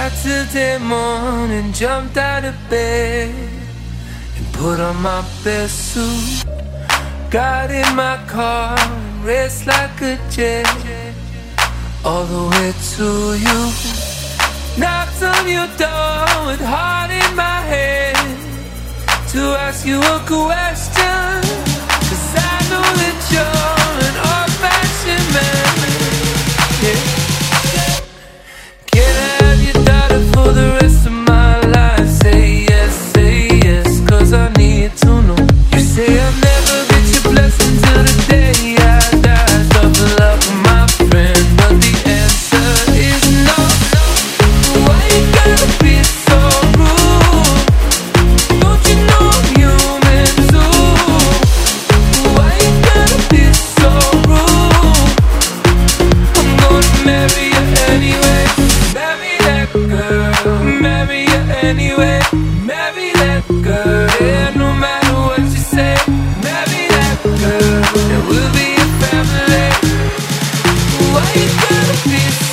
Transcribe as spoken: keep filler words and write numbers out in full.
Saturday morning, jumped out of bed and put on my best suit. Got in my car and raced like a jet all the way to you. Knocked on your door with heart in my head to ask you a question, 'cause I know that you're an old-fashioned man. Yeah. Can I have your daughter for the rest of my life? Say yes, say yes, 'cause I need to know. You say I'll never get your blessing till the day I die. Tough love, my friend, but the answer is no. Why you gotta be so rude? Don't you know I'm human too? Why you gotta be so rude? I'm gonna marry you anyway. Marry that girl, marry you anyway. Marry that girl, yeah, no matter what you say. Marry that girl, and we'll be a family. Why you gotta be so